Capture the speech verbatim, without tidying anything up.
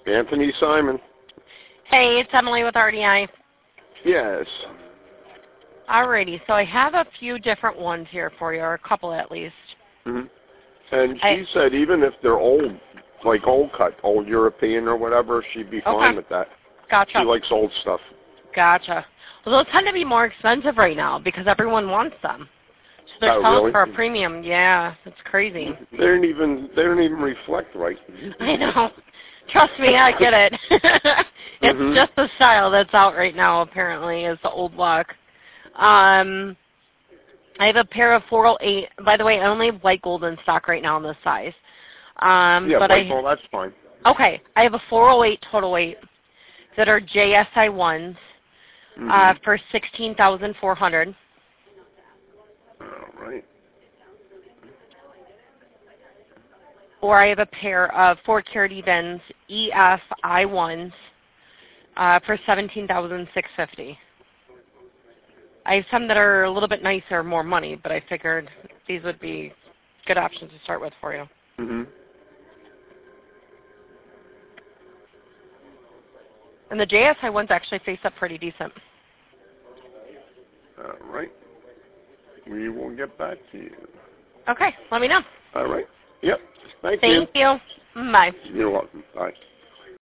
Anthony Simon. Hey, it's Emily with R D I. Yes. Alrighty, so I have a few different ones here for you, or a couple at least. Mm-hmm. And she I, said even if they're old, like old cut, old European or whatever, she'd be fine okay. with that. Gotcha. She likes old stuff. Gotcha. Well, those tend to be more expensive right now because everyone wants them. So they're oh, selling really? for a premium. Yeah, it's crazy. They don't even they don't even reflect right. I know. Trust me, I get it. It's mm-hmm. just the style that's out right now, apparently, is the old look. Um, I have a pair of four oh eight. By the way, I only have white gold in stock right now in this size. Um, yeah, but white I, gold, that's fine. Okay, I have a four oh eight total weight that are J S I ones mm-hmm. uh, for sixteen thousand four hundred dollars. All right. Or I have a pair of four carat evens E F I ones uh, for seventeen thousand six hundred fifty dollars. I have some that are a little bit nicer, more money, but I figured these would be good options to start with for you. Mm-hmm. And the J S I ones actually face up pretty decent. All right. We will get back to you. Okay, let me know. All right. Yep. Thank, Thank you. you. Bye. You're welcome. Bye.